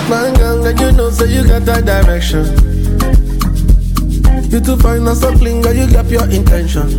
My girl, and you know, so you got that direction. You too fine and so clean, girl, you got your intention.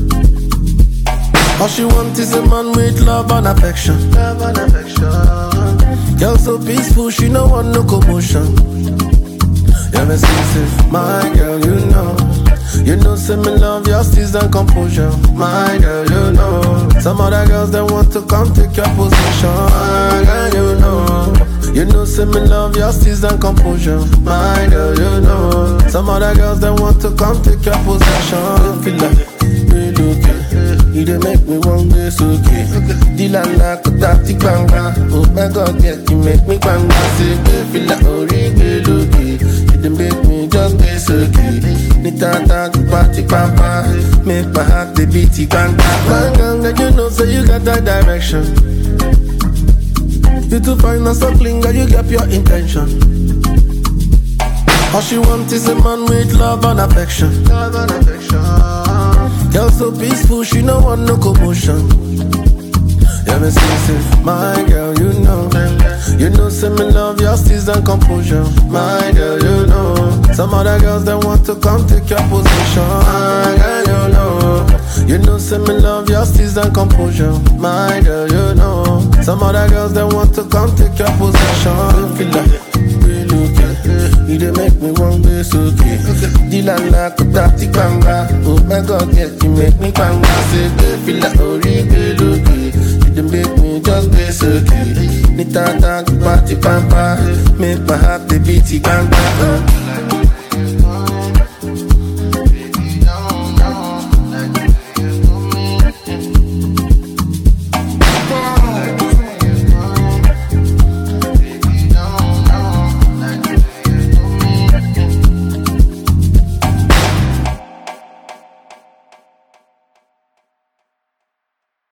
All she wants is a man with love and affection. Love and affection. Girl so peaceful, she no want no commotion. Ever since it, my girl, you know. You know, say me love your steez and composure. My girl, you know. Some other girls, they want to come take your position. My girl, you know. You know, say me love your steez and composure. My girl, you know. Some other girls, they want to come take your possession. Feel like you dey make me want this, okay. Dilala kutati banga. Oh my God, yeah, you make me banga. Say, feel like original, you dey make me just this, okay. Nitata to party papa, make my heart the beaty banga. Banga, you know, so you got that direction. You too fine and so clean, girl, you got your intention. All she wants is a man with love and affection. Love and affection. Girl so peaceful, she no want no commotion. Ever since it, my girl, you know. You know, say me love your steez and composure. My girl, you know. Some other girls, they want to come take your position. My girl, you know. You know, say me love your steez and composure. My girl, you know. Some other girls, they want to come take your possession. Feel like you dey make me want this, okay. Dilala kutati banga. Oh my God, yeah, you make me banga. Say, feel like original, okay. You dey make me just this, okay. Nitata to party pampa, make my heart the beaty banga.